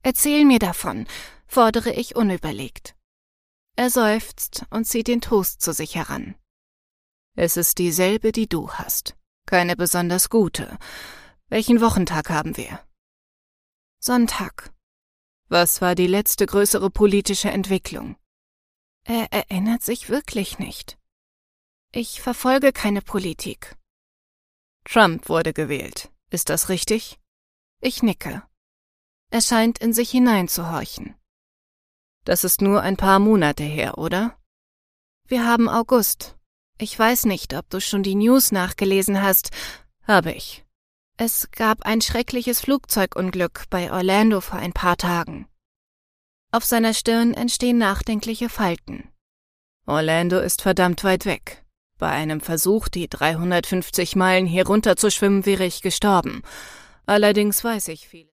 Erzähl mir davon, fordere ich unüberlegt. Er seufzt und zieht den Toast zu sich heran. Es ist dieselbe, die du hast. Keine besonders gute. Welchen Wochentag haben wir? Sonntag. Was war die letzte größere politische Entwicklung? Er erinnert sich wirklich nicht. Ich verfolge keine Politik. Trump wurde gewählt. Ist das richtig? Ich nicke. Er scheint in sich hineinzuhorchen. Das ist nur ein paar Monate her, oder? Wir haben August. Ich weiß nicht, ob du schon die News nachgelesen hast. Habe ich. Es gab ein schreckliches Flugzeugunglück bei Orlando vor ein paar Tagen. Auf seiner Stirn entstehen nachdenkliche Falten. Orlando ist verdammt weit weg. Bei einem Versuch, die 350 Meilen hier runter zu schwimmen, wäre ich gestorben. Allerdings weiß ich viel.